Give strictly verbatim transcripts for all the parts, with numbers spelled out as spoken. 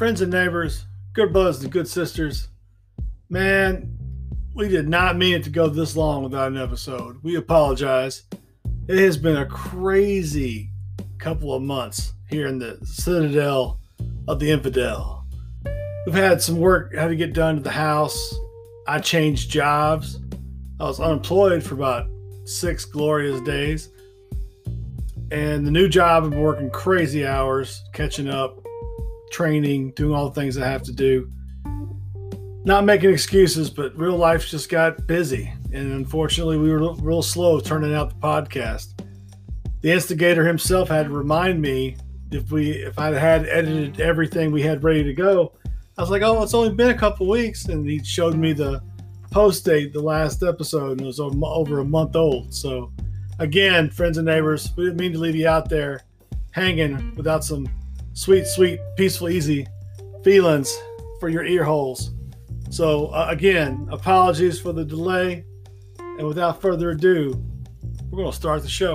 friends and neighbors, good brothers and good sisters, man, we did not mean it to go this long without an episode. We apologize. It has been a crazy couple of months here in the citadel of the infidel. We've had some work had to get done to the house. I changed jobs. I was unemployed for about six glorious days. And the new job, I've been working crazy hours, catching up, training, doing all the things I have to do. Not making excuses, but real life just got busy. And unfortunately, we were real slow turning out the podcast. The instigator himself had to remind me if we if I had edited everything we had ready to go. I was like, oh, it's only been a couple weeks. And he showed me the post date, the last episode, and it was over a month old. So again, friends and neighbors, we didn't mean to leave you out there hanging without some sweet, sweet, peaceful, easy feelings for your ear holes. So uh, again, apologies for the delay. And without further ado, we're going to start the show.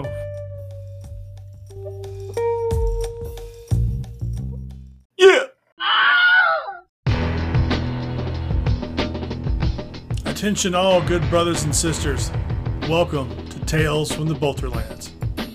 Yeah! Attention all good brothers and sisters. Welcome to Tales from the Bolterlands.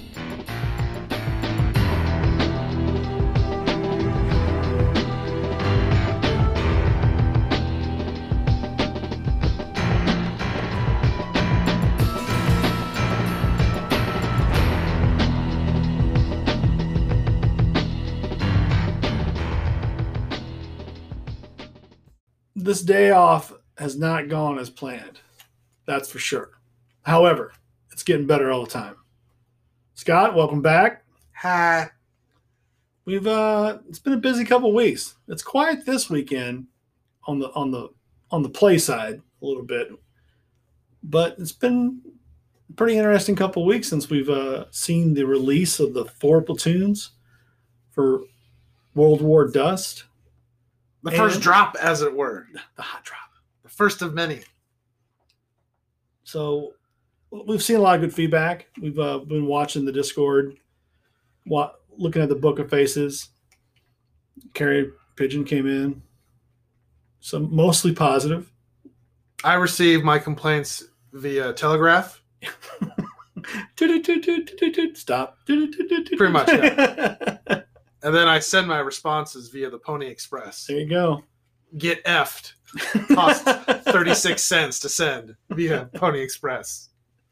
This day off has not gone as planned. That's for sure. However, it's getting better all the time. Scott, welcome back. Hi. We've uh it's been a busy couple of weeks. It's quiet this weekend on the on the on the play side a little bit. But it's been a pretty interesting couple of weeks since we've uh, seen the release of the four platoons for World War Dust. The first And drop, as it were. the hot drop. The first of many. So we've seen a lot of good feedback. We've uh, been watching the Discord, wa- looking at the Book of Faces. Carrie Pigeon came in. So mostly positive. I received my complaints via telegraph. Stop. Pretty much, yeah. And then I send my responses via the Pony Express. There you go. Get effed. Costs thirty-six cents to send via Pony Express.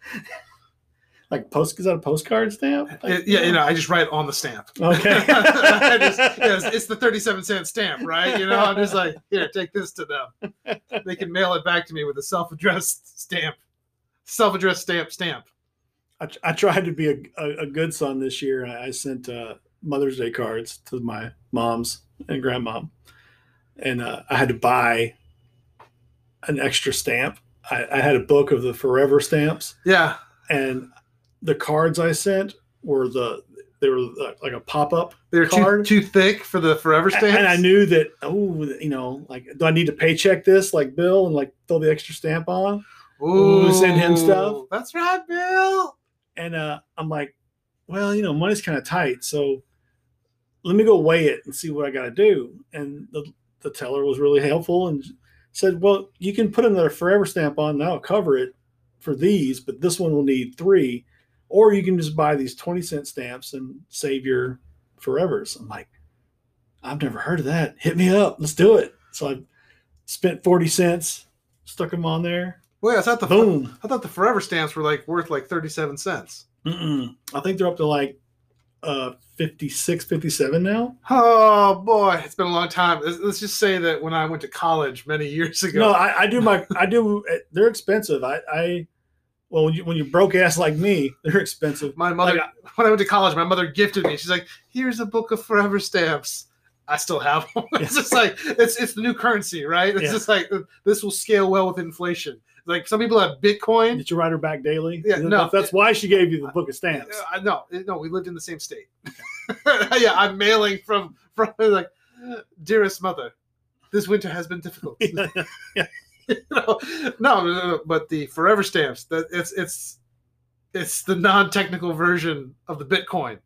Like post is that a postcard stamp? It, yeah, you know, I just write on the stamp. Okay. I just, yeah, it's, it's the thirty-seven cent stamp, right? You know, I'm just like, here, take this to them. They can mail it back to me with a self-addressed stamp. Self-addressed stamp stamp. I, I tried to be a, a, a good son this year. I, I sent uh, Mother's Day cards to my moms and grandmom. And uh, I had to buy an extra stamp. I, I had a book of the Forever stamps. Yeah. And the cards I sent were the they were like a pop-up They were card. too, too thick for the Forever stamps. And I knew that, oh, you know, like, do I need to paycheck this like Bill and like throw the extra stamp on? Ooh, send him stuff. That's right, Bill. And uh, I'm like, well, you know, money's kind of tight. So let me go weigh it and see what I got to do. And the, the teller was really helpful and said, well, you can put another Forever stamp on and that'll cover it for these, but this one will need three. Or you can just buy these twenty cent stamps and save your Forevers. I'm like, I've never heard of that. Hit me up. Let's do it. So I spent forty cents, stuck them on there. Wait, I thought the Boom. I thought the Forever stamps were like worth like thirty-seven cents. Mm-mm. I think they're up to like uh, fifty-six, fifty-seven now. Oh boy, it's been a long time. Let's, let's just say that when I went to college many years ago. No, I, I do my, I do, they're expensive. I, I, well, when you, when you're broke ass like me, they're expensive. My mother, Like, when I went to college, my mother gifted me. She's like, "Here's a book of Forever stamps." I still have them. It's just like it's it's the new currency, right? It's Yeah. just like this will scale well with inflation. Like some people have Bitcoin. Did you write her back daily? Yeah, no. That's, that's why she gave you the book of stamps. Uh, no, no, we lived in the same state. Yeah, I'm mailing from from like, dearest mother, this winter has been difficult. Yeah, yeah. You know, no, no, no, but the Forever stamps, that it's it's it's the non-technical version of the Bitcoin.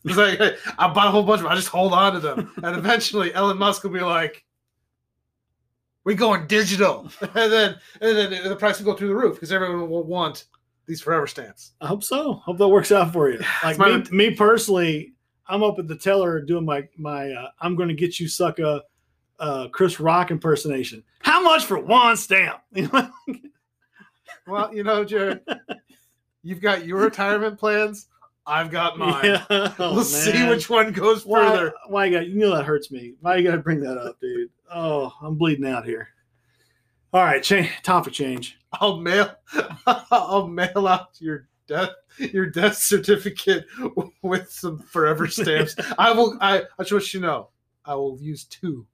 It's like, hey, I bought a whole bunch of them. I just hold on to them. And eventually Elon Musk will be like, we going digital. And then and then the price will go through the roof because everyone will want these forever stamps. I hope so. Hope that works out for you. Like my- me, me personally, I'm up at the teller doing my, my uh, I'm going to get you sucker uh, Chris Rock impersonation. How much for one stamp? You know? Well, you know, Jared, you've got your retirement plans. I've got mine. Yeah. Oh, we'll see man. which one goes Why, further. why you got, you know that hurts me. Why you got to bring that up, dude? Oh, I'm bleeding out here. All right, change, topic change. I'll mail I'll mail out your death your death certificate with some forever stamps. I will I I just want you to know I will use two.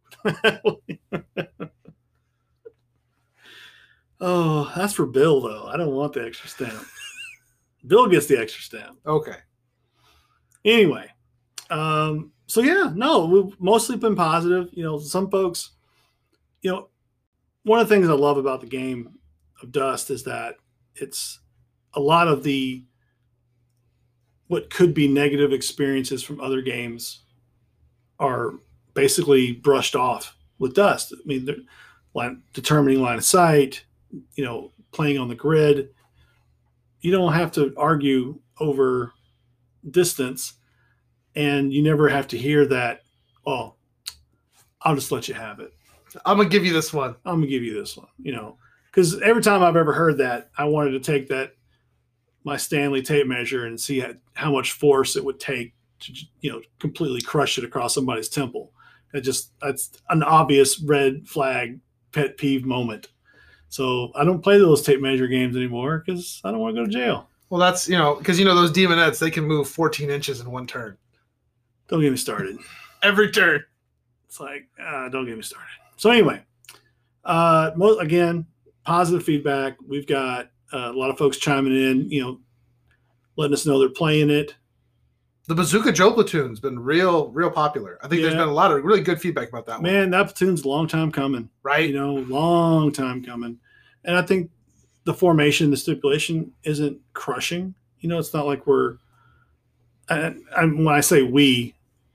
Oh, that's for Bill though. I don't want the extra stamp. Bill gets the extra stamp. Okay. Anyway, um, so yeah, no, we've mostly been positive. You know, some folks, you know, one of the things I love about the game of Dust is that it's a lot of the what could be negative experiences from other games are basically brushed off with Dust. I mean, they're line, determining line of sight, you know, playing on the grid. You don't have to argue over distance, and you never have to hear that, oh, I'll just let you have it. I'm gonna give you this one. I'm gonna give you this one, you know, because every time I've ever heard that, I wanted to take that my Stanley tape measure and see how, how much force it would take to, you know, completely crush it across somebody's temple. It just that's an obvious red flag pet peeve moment. So I don't play those tape measure games anymore because I don't want to go to jail. Well, that's, you know, because, you know, those demonettes, they can move fourteen inches in one turn. Don't get me started. Every turn. It's like, uh, don't get me started. So anyway, uh, mo- again, positive feedback. We've got uh, a lot of folks chiming in, you know, letting us know they're playing it. The Bazooka Joe platoon's been real, real popular. I think Yeah. there's been a lot of really good feedback about that one. Man, that platoon's a long time coming. Right? You know, long time coming. And I think the formation, the stipulation isn't crushing. You know, it's not like we're, and, and when I say we,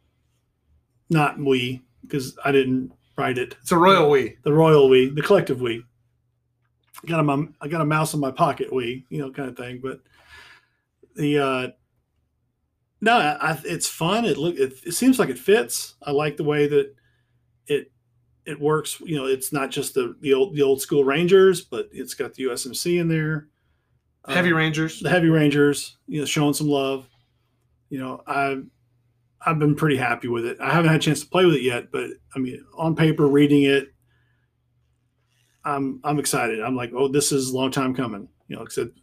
not we, because I didn't write it. It's a royal we. The royal we, the collective we. I got a, I got a mouse in my pocket we, you know, kind of thing. But the, uh, no, I, it's fun. It look, it, it seems like it fits. I like the way that it, it works. You know, it's not just the, the old, the old school Rangers, but it's got the U S M C in there. Heavy Um, Rangers. the Heavy Rangers, you know, showing some love. You know, I've I've been pretty happy with it. I haven't had a chance to play with it yet, but I mean, on paper, reading it, I'm I'm excited. I'm like, oh, this is a long time coming. You know, except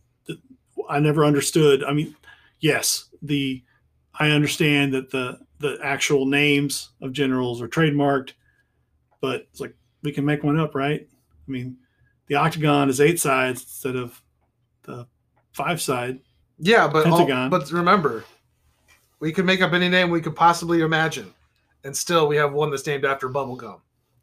I never understood. I mean, yes, the I understand that the the actual names of generals are trademarked, but it's like we can make one up, right? I mean, the octagon is eight sides instead of the five side. Yeah, but all, Pentagon. but remember, we could make up any name we could possibly imagine, and still we have one that's named after bubblegum.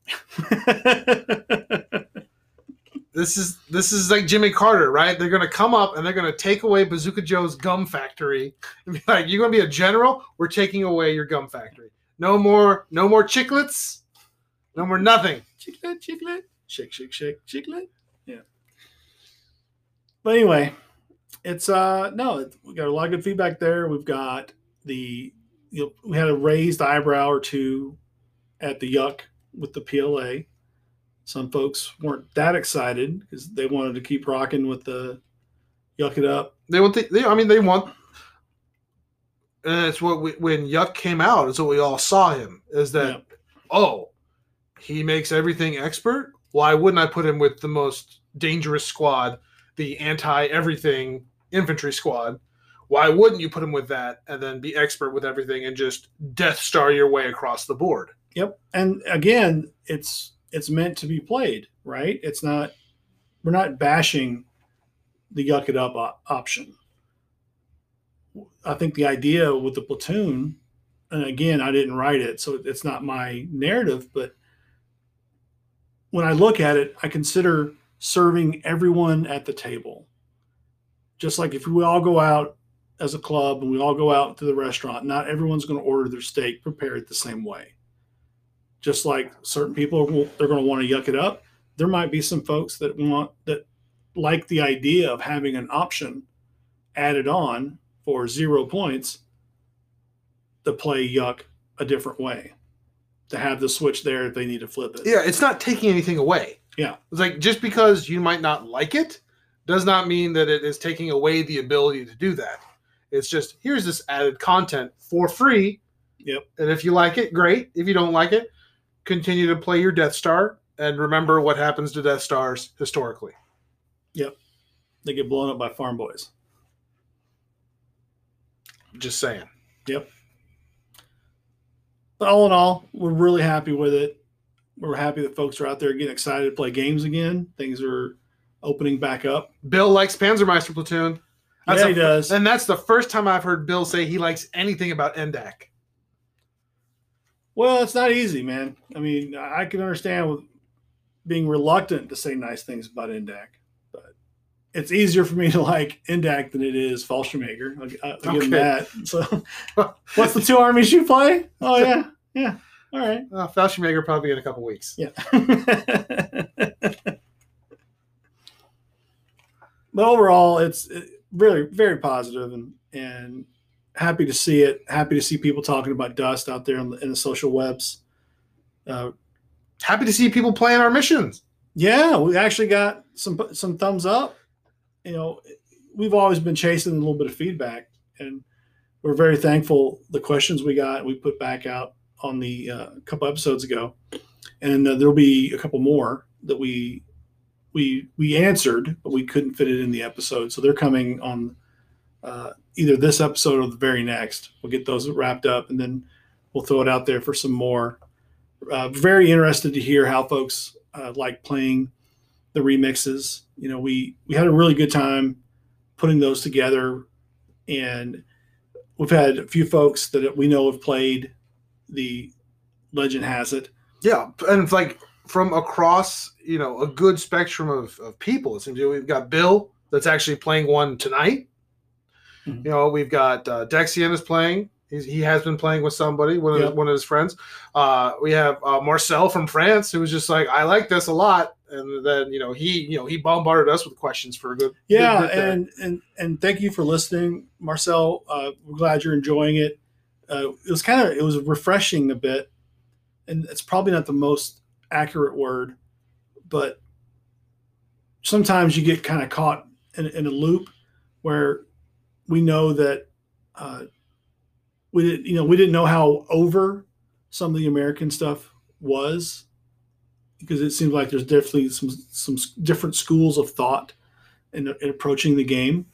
This is this is like Jimmy Carter, right? They're gonna come up and they're gonna take away Bazooka Joe's gum factory and be like, "You're gonna be a general? We're taking away your gum factory. No more, no more chiclets, no more nothing." Chiclet, chiclet, shake, shake, shake, chiclet. Yeah. But anyway, it's uh no, it, we got a lot of good feedback there. We've got the you know, we had a raised eyebrow or two at the Yuck with the P L A. Some folks weren't that excited because they wanted to keep rocking with the Yuck It Up. They want the, they, I mean, they want, and it's what we, when Yuck came out, is what we all saw him is that, Yeah. oh, he makes everything expert. Why wouldn't I put him with the most dangerous squad, the anti-everything infantry squad? Why wouldn't you put him with that and then be expert with everything and just Death Star your way across the board? Yep. And again, it's it's meant to be played, right? It's not we're not bashing the Yuck It Up op- option. I think the idea with the platoon, and again, I didn't write it, so it's not my narrative, but when I look at it, I consider serving everyone at the table. Just like if we all go out as a club and we all go out to the restaurant, not everyone's going to order their steak prepared the same way. Just like certain people, they're going to want to yuck it up. There might be some folks that want that like the idea of having an option added on for zero points to play yuck a different way, to have the switch there if they need to flip it. Yeah, it's not taking anything away. Yeah. It's like just because you might not like it does not mean that it is taking away the ability to do that. It's just, here's this added content for free. Yep. And if you like it, great. If you don't like it, continue to play your Death Star and remember what happens to Death Stars historically. Yep. They get blown up by farm boys. Just saying. Yep. But all in all, we're really happy with it. We're happy that folks are out there getting excited to play games again. Things are opening back up. Bill likes Panzermeister Platoon. That's yeah, a, he does. And that's the first time I've heard Bill say he likes anything about N D A C. Well, it's not easy, man. I mean, I can understand with being reluctant to say nice things about N D A C, but it's easier for me to like N D A C than it is Fallschirmjäger. I'll, I'll Okay. give him that. So, what's the two armies you play? Oh, yeah. Yeah. All right. Uh, Fallschirmjäger probably in a couple weeks. Yeah. But overall, it's really very positive and, and happy to see it. Happy to see people talking about Dust out there in the, in the social webs. Uh, Happy to see people playing our missions. yeah, we actually got some some thumbs up. You know, we've always been chasing a little bit of feedback, and we're very thankful the questions we got we put back out on the uh, a couple episodes ago, and uh, there'll be a couple more that we we we answered, but we couldn't fit it in the episode, so they're coming on uh, either this episode or the very next. We'll get those wrapped up, and then we'll throw it out there for some more. Uh, very interested to hear how folks uh, like playing the remixes. You know, we we had a really good time putting those together, and we've had a few folks that we know have played the Legend Has It. Yeah, and it's like from across, you know, a good spectrum of, of people. It seems to we've got Bill that's actually playing one tonight. Mhm. You know, we've got uh, Dexian is playing. He's, he has been playing with somebody, one of Yep. his, one of his friends. Uh, we have uh, Marcel from France, who was just like, I like this a lot. And then, you know, he, you know, he bombarded us with questions for a good, Yeah, good bit there. and and and thank you for listening, Marcel. Uh, we're glad you're enjoying it. Uh, it was kind of it was refreshing a bit, and it's probably not the most accurate word, but sometimes you get kind of caught in, in a loop where we know that uh, we didn't, you know, we didn't know how over some of the American stuff was, because it seems like there's definitely some some different schools of thought in, in approaching the game,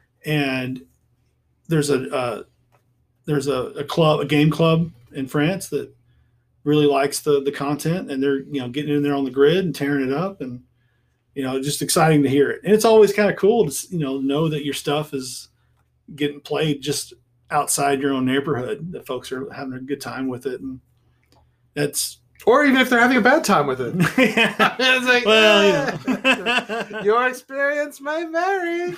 and there's a uh, there's a, a club, a game club in France that really likes the the content, and they're you know getting in there on the grid and tearing it up, and you know just exciting to hear it. And it's always kind of cool to you know know that your stuff is getting played just outside your own neighborhood, that folks are having a good time with it, and that's Or even if they're having a bad time with it. yeah. It's like, Well, you "Ah, know. your experience may vary.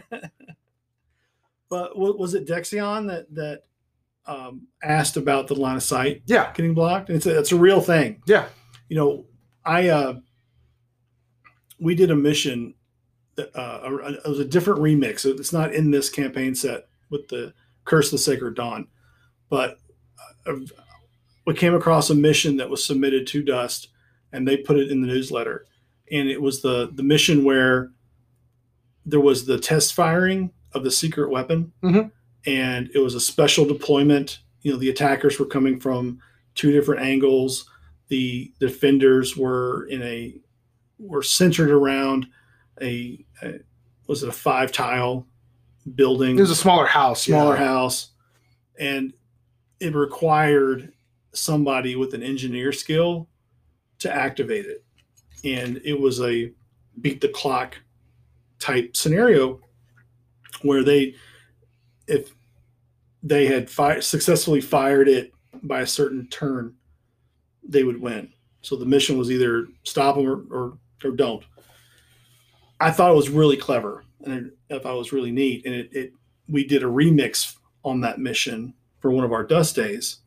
But wa- was it Dexion that that um, asked about the line of sight Yeah, getting blocked? It's a, it's a real thing. yeah. You know, I uh, we did a mission that uh, a- it was a different remix. So it's not in this campaign set with the Curse of the Sacred Dawn, but uh, we came across a mission that was submitted to Dust, and they put it in the newsletter. And it was the the mission where there was the test firing of the secret weapon, Mhm. and it was a special deployment. You know, the attackers were coming from two different angles. The defenders were in a were centered around a, a was it a five tile building? It was a smaller house. smaller yeah. house, and it required somebody with an engineer skill to activate it. And it was a beat the clock type scenario where they, if they had fi- successfully fired it by a certain turn, they would win. So the mission was either stop them or, or, or don't. I thought it was really clever, and I thought it was really neat. And it, it we did a remix on that mission for one of our dust days,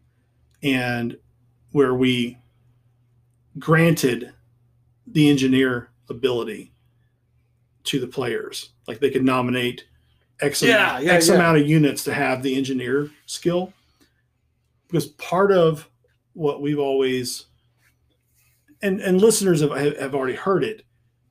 and where we granted the engineer ability to the players. Like they could nominate X, Yeah, amount, yeah, X yeah. amount of units to have the engineer skill. Because part of what we've always, and, and listeners have, have already heard it,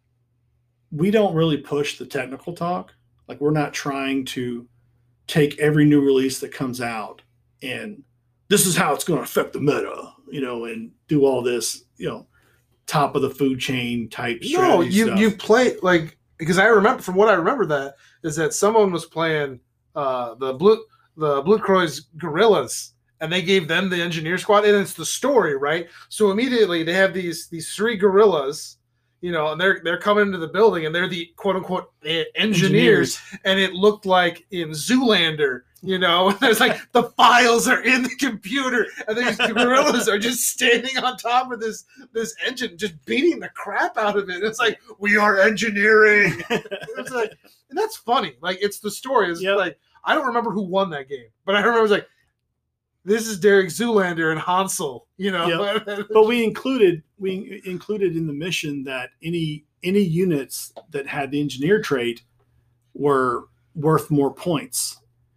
we don't really push the technical talk. Like we're not trying to take every new release that comes out and this is how it's going to affect the meta, you know, and do all this, you know, top of the food chain type strategy No, you stuff. you play like because I remember from what I remember that is that someone was playing uh, the blue the Blue Croix Gorillas and they gave them the engineer squad and it's the story, right? So immediately they have these these three gorillas, you know, and they're they're coming into the building and they're the quote unquote engineers, engineers. And it looked like in Zoolander. You know, there's like the files are in the computer, and these gorillas are just standing on top of this this engine, just beating the crap out of it. It's like we are engineering. It's like, and that's funny. Like it's the story. It's yep. like I don't remember who won that game, but I remember it was like this is Derek Zoolander and Hansel. You know, yep. But we included we included in the mission that any any units that had the engineer trait were worth more points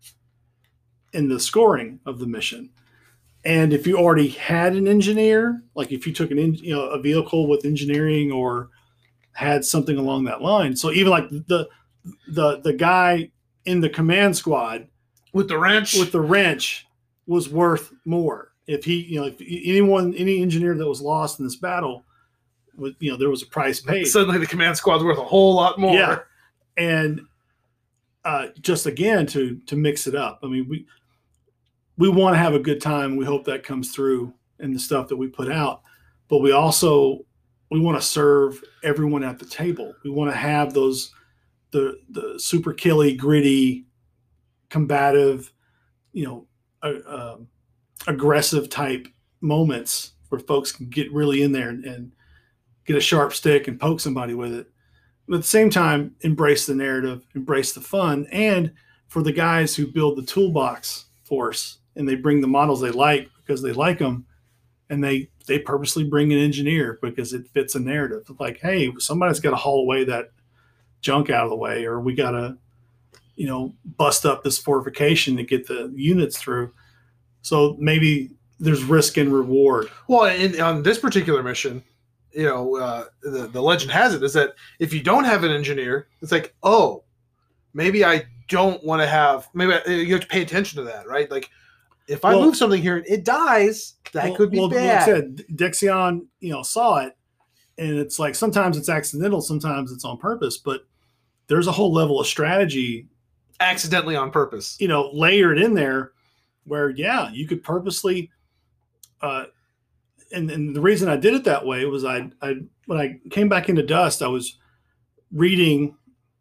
in the scoring of the mission. And if you already had an engineer, like if you took an you know a vehicle with engineering or had something along that line, so even like the the the guy in the command squad with the wrench with the wrench was worth more. If he you know if anyone any engineer that was lost in this battle, with you know there was a price paid. Suddenly the command squad's worth a whole lot more. Yeah, and uh, just again to to mix it up. I mean we. We want to have a good time. We hope that comes through in the stuff that we put out, but we also, we want to serve everyone at the table. We want to have those, the, the super killy, gritty, combative, you know, uh, uh, aggressive type moments where folks can get really in there and, and get a sharp stick and poke somebody with it. But at the same time, embrace the narrative, embrace the fun. And for the guys who build the toolbox force, and they bring the models they like because they like them, and they they purposely bring an engineer because it fits a narrative. It's like, hey, somebody's got to haul away that junk out of the way, or we got to, you know, bust up this fortification to get the units through. So maybe there's risk and reward. Well, in, on this particular mission, you know, uh, the, the legend has it is that if you don't have an engineer, it's like, oh, maybe I don't want to have, maybe I, you have to pay attention to that, right? Like, if I well, move something here and it dies, that well, could be well, bad. Like I said, Dexion, you know, saw it, and it's like sometimes it's accidental, sometimes it's on purpose, but there's a whole level of strategy, accidentally on purpose, you know, layered in there, where yeah, you could purposely. Uh, and and the reason I did it that way was I I when I came back into Dust, I was reading.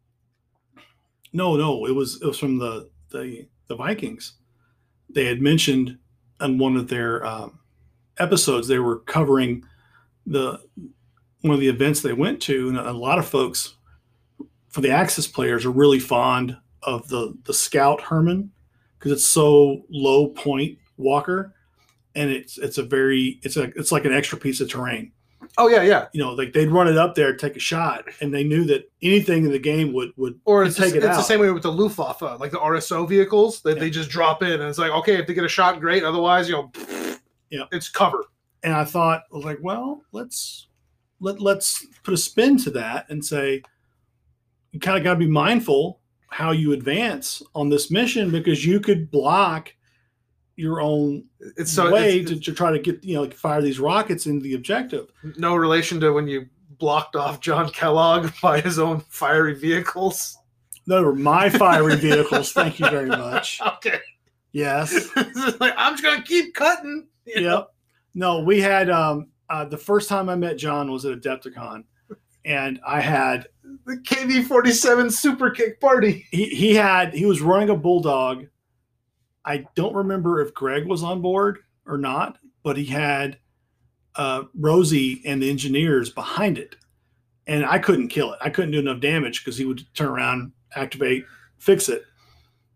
No, no, it was it was from the the the Vikings. They had mentioned on one of their um, episodes, they were covering the one of the events they went to, and a lot of folks, for the Axis players, are really fond of the the Scout Herman because it's so low point walker, and it's it's a very it's a it's like an extra piece of terrain. Oh yeah, yeah. You know, like they'd run it up there, take a shot, and they knew that anything in the game would would or it's, take just, it it's out. the same way with the Luftwaffe, like the R S O vehicles that yeah. they just drop in, and it's like, okay, if they get a shot, great. Otherwise, you know, yeah, it's cover. And I thought, I was like, well, let's let let's put a spin to that and say, you kind of got to be mindful how you advance on this mission because you could block your own it's so way it's, to, it's, to try to get, you know, like fire these rockets into the objective. No relation to when you blocked off John Kellogg by his own fiery vehicles. No, they were my fiery vehicles. Thank you very much. Okay. Yes. Like, I'm just going to keep cutting. Yep. Know? No, we had, um, uh, the first time I met John was at Adepticon, and I had the K V forty-seven super kick party. He, he had, he was running a Bulldog. I don't remember if Greg was on board or not, but he had uh, Rosie and the engineers behind it. And I couldn't kill it. I couldn't do enough damage because he would turn around, activate, fix it.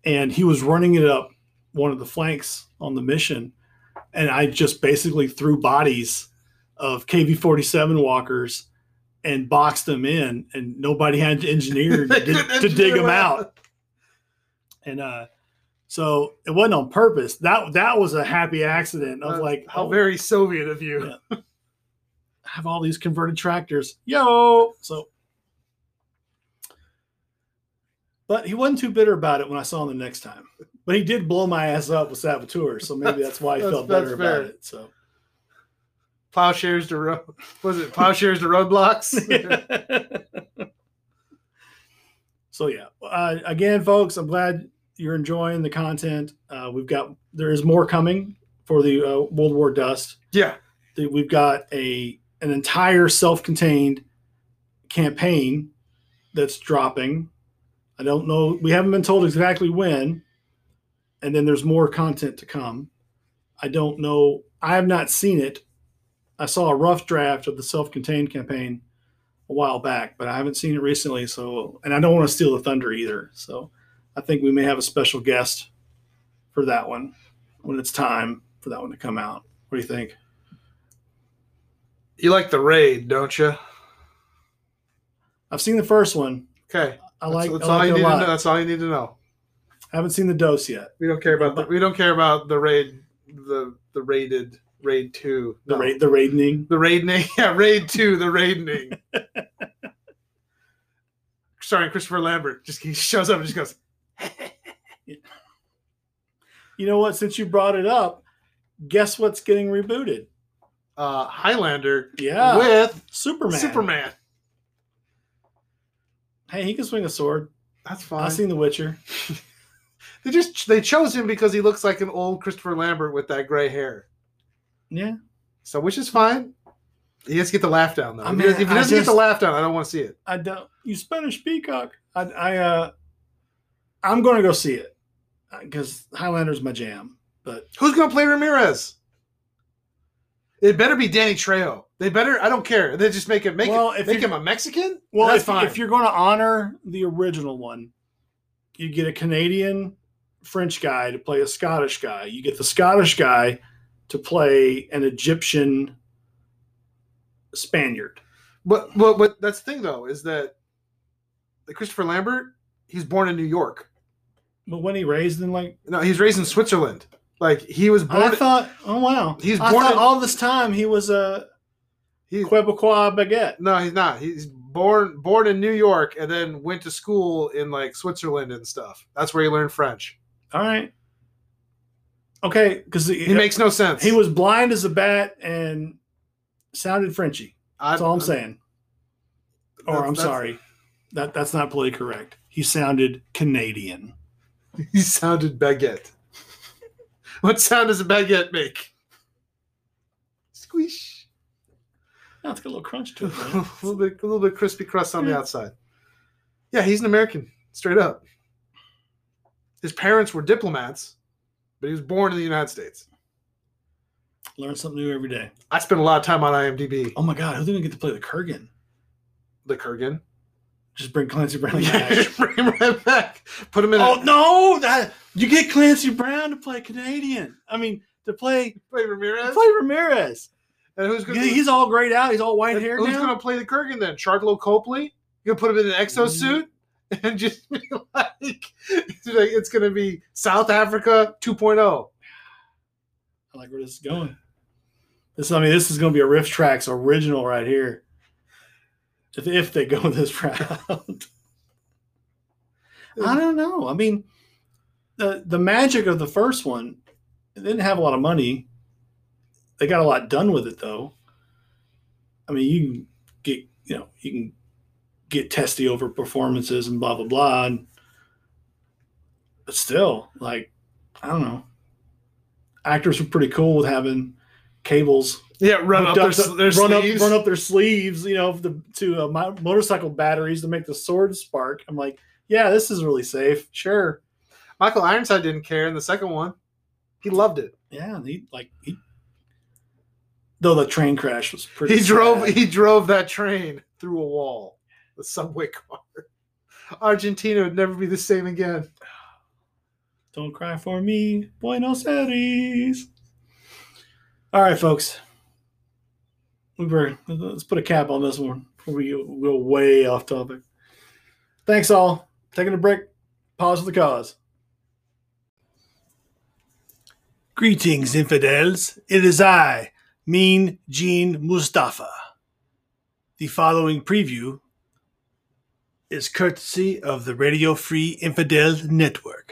and he was running it up one of the flanks on the mission, and I just basically threw bodies of K V forty-seven walkers and boxed them in, and nobody had to engineer to, dig- to dig them out. out. And uh, so it wasn't on purpose. That that was a happy accident of uh, like, how oh, very Soviet of you. Yeah. I have all these converted tractors. Yo! So, but he wasn't too bitter about it when I saw him the next time. But he did blow my ass up with saboteurs, so maybe that's why he that's, felt better about it. So, plowshares to road, was it plowshares to roadblocks? So yeah, uh, again, folks, I'm glad you're enjoying the content. Uh, we've got there is more coming for the uh, World War Dust. Yeah, the, we've got a an entire self-contained campaign that's dropping. I don't know. We haven't been told exactly when. And then there's more content to come. I don't know. I have not seen it. I saw a rough draft of the self-contained campaign a while back, but I haven't seen it recently. So, and I don't want to steal the thunder either. So I think we may have a special guest for that one when it's time for that one to come out. What do you think? You like the raid, don't you? I've seen the first one. Okay. I like, that's, that's I like all you it need a lot. to know. That's all you need to know. I haven't seen the dose yet. We don't care about the, we don't care about the raid, the the raided raid two. The no. raid, the raidening, the raidening. Yeah, raid two, the raidening. Starring Christopher Lambert. Just he shows up and just goes. You know what? Since you brought it up, guess what's getting rebooted? Uh, Highlander. Yeah, with Superman. Superman. Hey, he can swing a sword. That's fine. I've seen The Witcher. They just they chose him because he looks like an old Christopher Lambert with that gray hair. Yeah. So which is fine. He has to get the laugh down though. I mean, if he doesn't just, get the laugh down, I don't want to see it. I don't. You Spanish peacock. I. I uh. I'm going to go see it because Highlander's my jam. But who's going to play Ramirez? It better be Danny Trejo. They better. I don't care. They just make it make well, it, if make him a Mexican. Well, that's if, fine. If you're going to honor the original one, you get a Canadian French guy to play a Scottish guy. You get the Scottish guy to play an Egyptian Spaniard. But but but that's the thing though is that the Christopher Lambert, he's born in New York. But when he raised in like no, he's raised in Switzerland. Like he was born. I thought, oh wow, he's I born thought in, all this time he was a he's, Quebecois baguette. No, he's not. He's born born in New York and then went to school in like Switzerland and stuff. That's where he learned French. All right. Okay, because he, he makes no sense. He was blind as a bat and sounded Frenchy. That's I, all I'm, I'm saying. Or I'm sorry, that that's not politically correct. He sounded Canadian. He sounded baguette. What sound does a baguette make? Squish. Now it's got a little crunch to it. a little bit, a little bit crispy crust on the outside. Yeah, he's an American, straight up. His parents were diplomats, but he was born in the United States. Learn something new every day. I spent a lot of time on IMDb. Oh my God, who's going to get to play the Kurgan? The Kurgan? Just bring Clancy Brown yeah, back. Bring him right back. Put him in. Oh, a- no! That, you get Clancy Brown to play Canadian. I mean, to play... Play Ramirez? Play Ramirez. And who's gonna, He's all grayed out. He's all white hair Who's now. going to play the Kurgan then? Charlo Copley? You're going to put him in an exosuit? Mm. And just be like... It's, like, it's going to be South Africa two point oh. I like where this is going. This, I mean, this is going to be a Riff Tracks original right here. If, if they go this route. I don't know. I mean, the the magic of the first one, it didn't have a lot of money. They got a lot done with it, though. I mean, you can get, you know, you can get testy over performances and blah, blah, blah. And, but still, like, I don't know. Actors were pretty cool with having cables. Yeah, run up, up their, to, their run sleeves. Up, run up their sleeves, you know, the, to uh, my, motorcycle batteries to make the sword spark. I'm like, yeah, this is really safe. Sure. Michael Ironside didn't care in the second one. He loved it. Yeah, he like he. Though the train crash was pretty. He sad. drove. He drove that train through a wall. The subway car. Argentina would never be the same again. Don't cry for me. Buenos Aires. All right, folks. We were, let's put a cap on this one before we go, go way off topic. Thanks, all. Taking a break. Pause for the cause. Greetings, infidels. It is I, Mean Gene Mustafa. The following preview is courtesy of the Radio Free Infidel Network.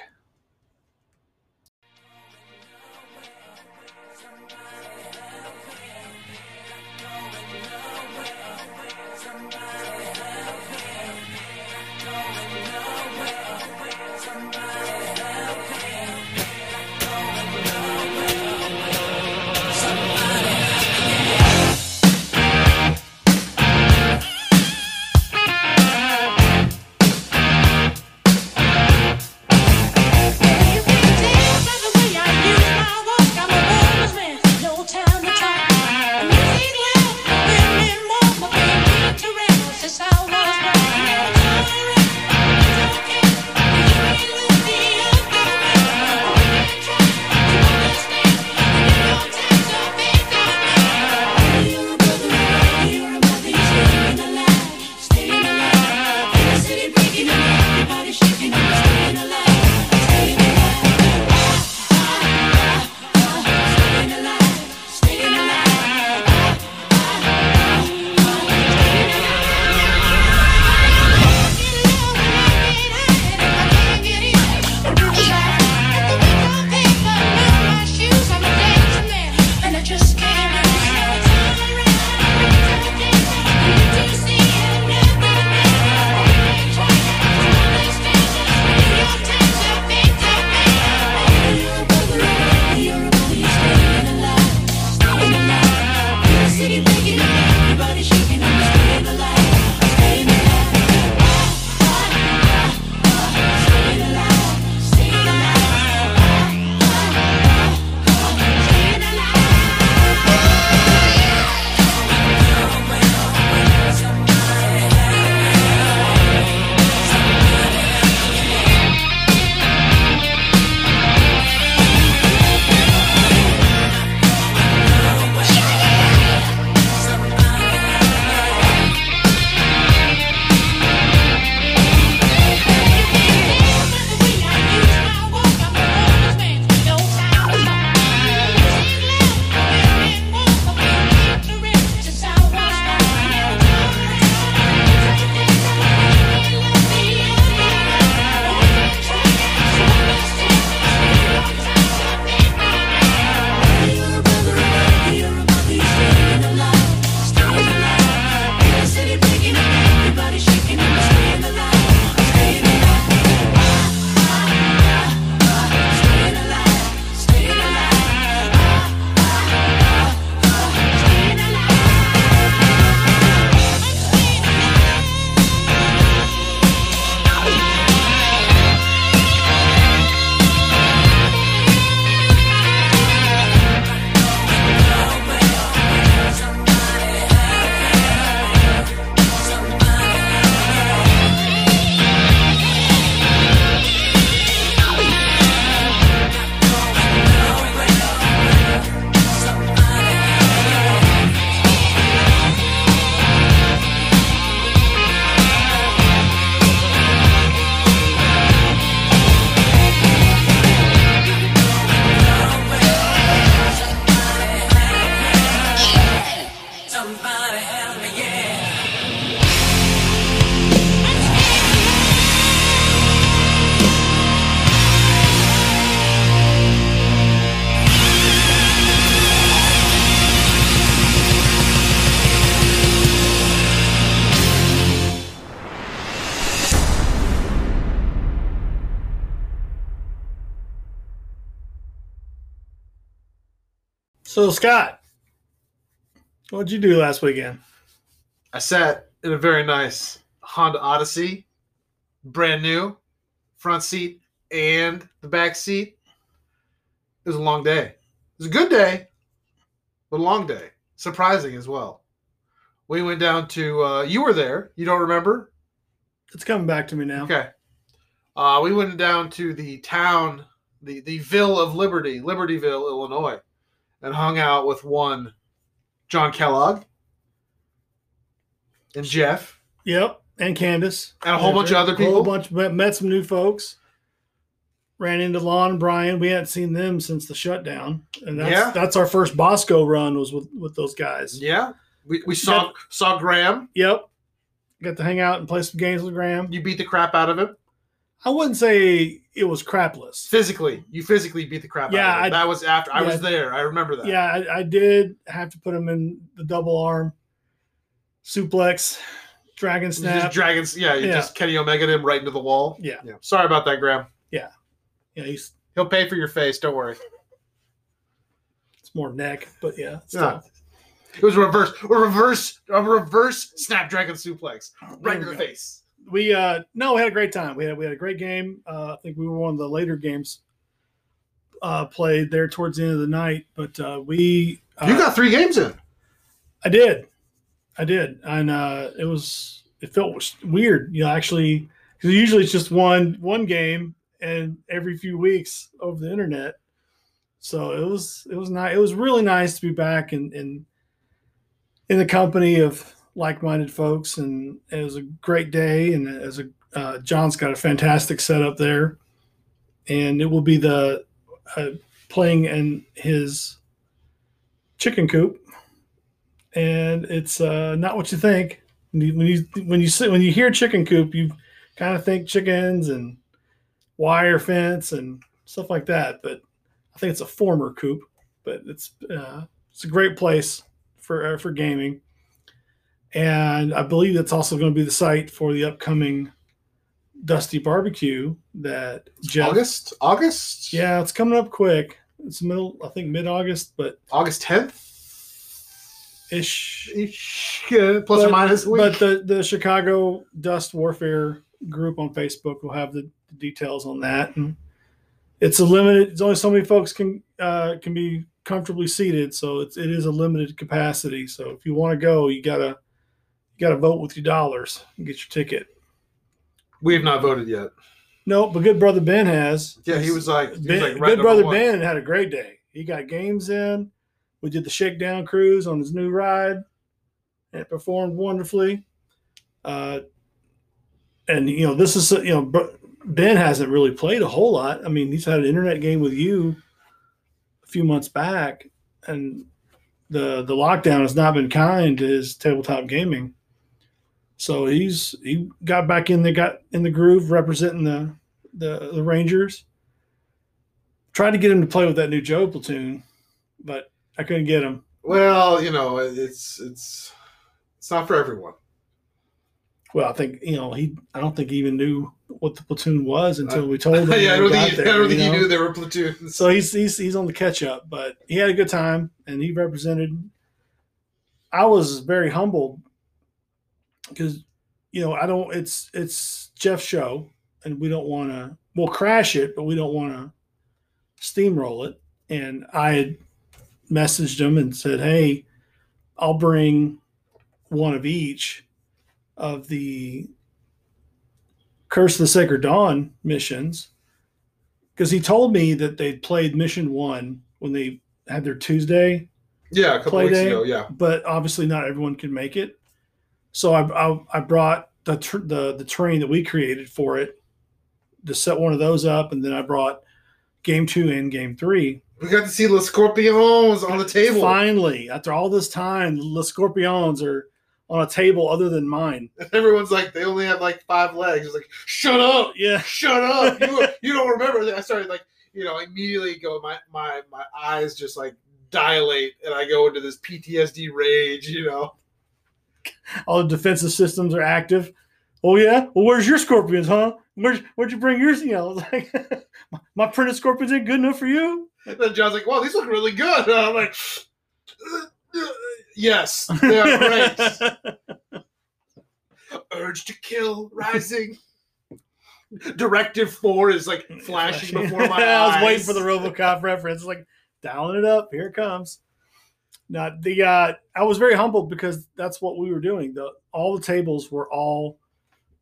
So, Scott, what'd you do last weekend? I sat in a very nice Honda Odyssey, brand new, front seat and the back seat. It was a long day. It was a good day, but a long day. Surprising as well. We went down to, uh, you were there. You don't remember? It's coming back to me now. Okay. Uh, we went down to the town the the Ville of Liberty, Libertyville, Illinois, and hung out with one John Kellogg and Jeff. Yep, and Candace. And a whole bunch of other A people. whole bunch, met, met some new folks. Ran into Lon and Brian. We hadn't seen them since the shutdown. And that's Yeah. that's our first Bosco run was with, with those guys. Yeah. We, we saw Yep. saw Graham. Yep. Got to hang out and play some games with Graham. You beat the crap out of him. I wouldn't say it was crapless. Physically. You physically beat the crap Yeah, out of him. I- that was after. I yeah. was there. I remember that. Yeah, I, I did have to put him in the double arm suplex, dragon You just snap. dragons. Yeah, you Yeah. just Kenny Omega'd him right into the wall. Yeah. yeah. Sorry about that, Graham. Yeah, he's He'll pay for your face. Don't worry. it's more neck, but yeah. Still. Yeah. It was a reverse, a reverse, a reverse Snapdragon suplex right in There the we go. face. We uh no, we had a great time. We had we had a great game. Uh, I think we were one of the later games uh, played there towards the end of the night. But uh, we uh, You got three games in. I did, I did, and uh, it was it felt weird. You know, actually, because usually it's just one one game, and every few weeks over the internet. So it was it was nice. It was really nice to be back in in in the company of like-minded folks, and it was a great day. And as a uh, John's got a fantastic setup there, and it will be the uh, playing in his chicken coop, and it's uh, not what you think when you when you when you sit, when you hear chicken coop, you kind of think chickens and wire fence and stuff like that. But I think it's a former coop, but it's uh, it's a great place for uh, for gaming. And I believe that's also going to be the site for the upcoming Dusty Barbecue that Jeff. August? August? Yeah, it's coming up quick. It's middle, I think mid August, but August tenth? ish. Ish. Yeah, plus But- or minus a week. But the, the Chicago Dust Warfare group on Facebook will have the, the details on that. And it's a limited. It's only so many folks can uh, can be comfortably seated, so it's it is a limited capacity. So if you want to go, you gotta you gotta vote with your dollars and get your ticket. we have not voted yet. No, but good brother Ben has. Yeah, he was like, he was Ben, like right good number brother one. Ben had a great day. He got games in. We did the shakedown cruise on his new ride. And it performed wonderfully. Uh, and you know, this is you know, Br- Ben hasn't really played a whole lot. I mean, he's had an internet game with you a few months back, and the the lockdown has not been kind to his tabletop gaming. So he's he got back in there, got in the groove, representing the the, the Rangers. Tried to get him to play with that new Joe platoon, but I couldn't get him. Well, you know, it's it's it's not for everyone. Well, I think you know he. I don't think he even knew what the platoon was until we told him. yeah, I when don't we got think, he, I there, don't think you he know? knew there were platoons. So he's, he's he's on the catch up, but he had a good time and he represented. I was very humbled because you know I don't. It's it's Jeff's show, and we don't want to. We'll crash it, but we don't want to steamroll it. And I had messaged him and said, "Hey, I'll bring one of each of the Curse of the Sacred Dawn missions." Because he told me that they played mission one when they had their Tuesday, Yeah, a couple Play weeks day. ago. Yeah, but obviously not everyone can make it. So I I, I brought the, tr- the the train that we created for it to set one of those up, and then I brought game two and game three. we got to see the Scorpions on the table. Finally, after all this time, the Scorpions are on a table other than mine. Everyone's like, they only have like five legs. It's like, shut up, Yeah, shut up. You you don't remember that? I started like, you know, immediately go my my my eyes just like dilate, and I go into this P T S D rage. You know. all the defensive systems are active. Oh yeah, well where's your Scorpions, huh? Where's where'd you bring yours? You know, like my, my printed Scorpions ain't good enough for you. And then John's like, wow, these look really good. And I'm like, yes, they're great. Urge to kill rising. Directive four is like flashing before my I was eyes. waiting for the RoboCop reference, like dialing it up. Here it comes. Now the uh, I was very humbled because that's what we were doing. The all the tables were all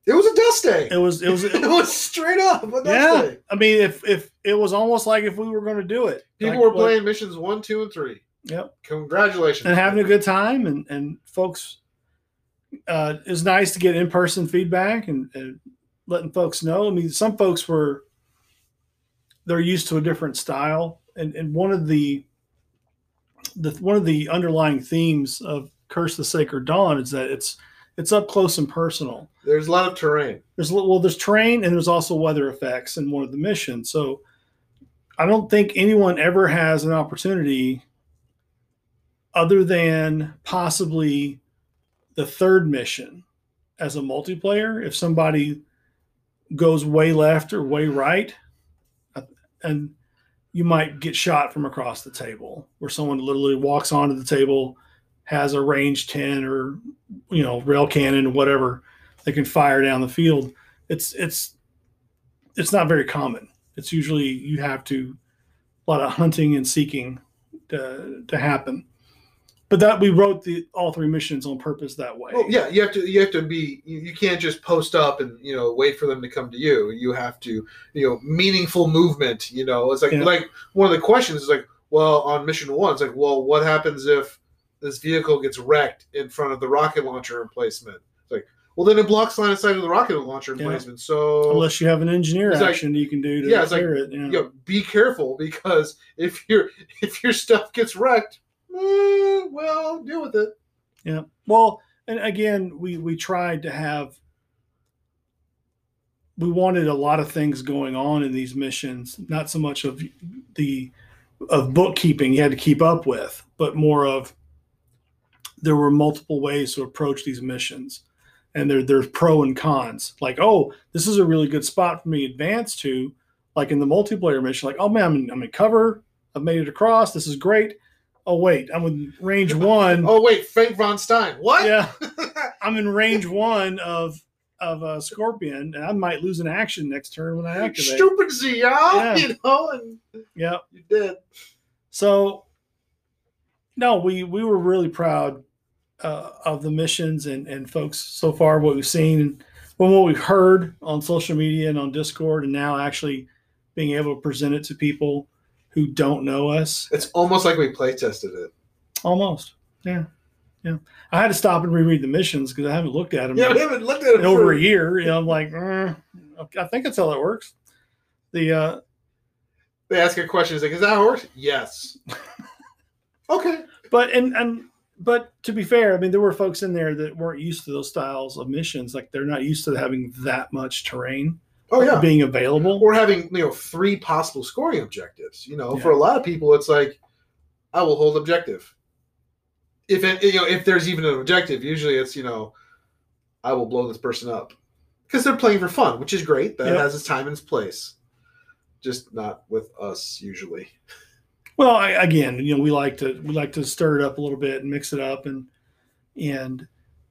It was a dust day. It was. It was. It was straight up a dust yeah. day. I mean, if if it was almost like if we were going to do it, People like, were what- playing missions one, two, and three. Yep. Congratulations. And having a good time, and and folks, uh, it's nice to get in person feedback and, and letting folks know. I mean, some folks were they're used to a different style, and and one of the the one of the underlying themes of Curse of the Sacred Dawn is that it's it's up close and personal. There's a lot of terrain. There's a little- well, there's terrain, and there's also weather effects in one of the missions. So I don't think anyone ever has an opportunity, other than possibly the third mission as a multiplayer, if somebody goes way left or way right, and you might get shot from across the table, where someone literally walks onto the table, has a range ten or, you know, rail cannon or whatever, they can fire down the field. It's it's it's not very common. It's usually you have to a lot of hunting and seeking to to happen. But that we wrote the all three missions on purpose that way. Well, yeah, you have to you have to be you, you can't just post up and, you know, wait for them to come to you. You have to, you know, meaningful movement, you know. It's like Yeah. like one of the questions is like, well, on mission one, it's like, well, what happens if this vehicle gets wrecked in front of the rocket launcher emplacement? It's like, well, then it blocks line of sight of the rocket launcher Yeah. emplacement. So Unless you have an engineer It's like- action you can do to yeah, it's like, clear it. Yeah. you know, be careful, because if your if your stuff gets wrecked, eh, well, deal with it. Yeah. Well, and again, we we tried to have we wanted a lot of things going on in these missions, not so much of the of bookkeeping you had to keep up with, but more of there were multiple ways to approach these missions. And there there's pro and cons. Like, oh, this is a really good spot for me to advance to, like in the multiplayer mission, like, oh man, I'm in, I'm in cover, I've made it across, this is great. Oh wait, I'm in range one. Oh wait, Frank von Stein. What? Yeah, I'm in range one of of a Scorpion, and I might lose an action next turn when I activate. Stupid Z, Yeah. you know, and Yeah. you did. So, no, we we were really proud uh, of the missions and and folks so far, what we've seen and what we've heard on social media and on Discord, and now actually being able to present it to people who don't know us. It's almost like we play tested it. Almost, yeah, yeah. I had to stop and reread the missions because I haven't looked at them. Yeah, we haven't looked at it in over for a year. You know, I'm like, eh, I think that's how that works. The uh, They ask a question. It's like, is that how it works? Yes. Okay. but and and but to be fair, I mean, there were folks in there that weren't used to those styles of missions. Like they're not used to having that much terrain Oh yeah. being available. Or having, you know, three possible scoring objectives. You know, Yeah. for a lot of people, it's like, I will hold objective. If it, you know, if there's even an objective, usually it's, you know, I will blow this person up, because they're playing for fun, which is great. That Yep. has its time and its place. Just not with us usually. Well, I, again, you know, we like to we like to stir it up a little bit and mix it up, and and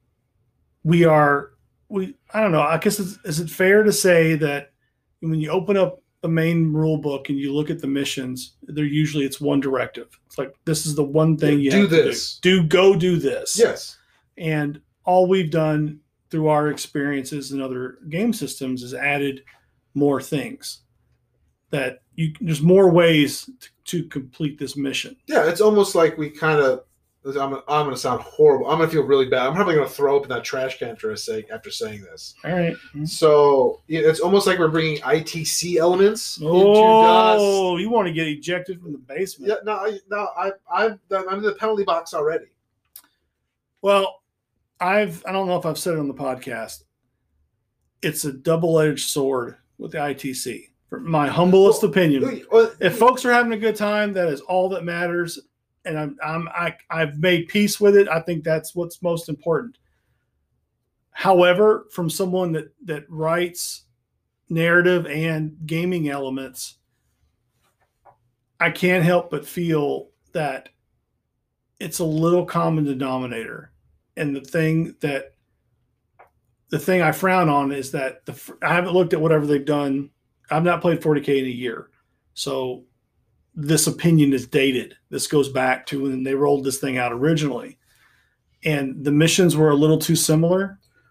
we are we I don't know. I guess it's, is it fair to say that when you open up the main rule book and you look at the missions, they're usually it's one directive. It's like this is the one thing you Do have this. to do. Do go do this. Yes. And all we've done through our experiences in other game systems is added more things that you there's more ways to, to complete this mission. Yeah, it's almost like we kind of. I'm, I'm going to sound horrible. I'm going to feel really bad. I'm probably going to throw up in that trash can after, I say, after saying this. All right. So yeah, it's almost like we're bringing I T C elements into Oh, you want to get ejected from the Dust. basement? Yeah, no, I, no, I, I, I'm in the penalty box already. Well, I've I don't know if I've said it on the podcast. It's a double-edged sword with the I T C. For my humblest Well, opinion, Well, if folks are having a good time, that is all that matters. And I'm, I'm I, I've made peace with it. I think that's what's most important. However, from someone that that writes narrative and gaming elements, I can't help but feel that it's a little common denominator. And the thing that the thing I frown on is that the I haven't looked at whatever they've done. I've not played forty K in a year, so this opinion is dated. This goes back to when they rolled this thing out originally, and the missions were a little too similar.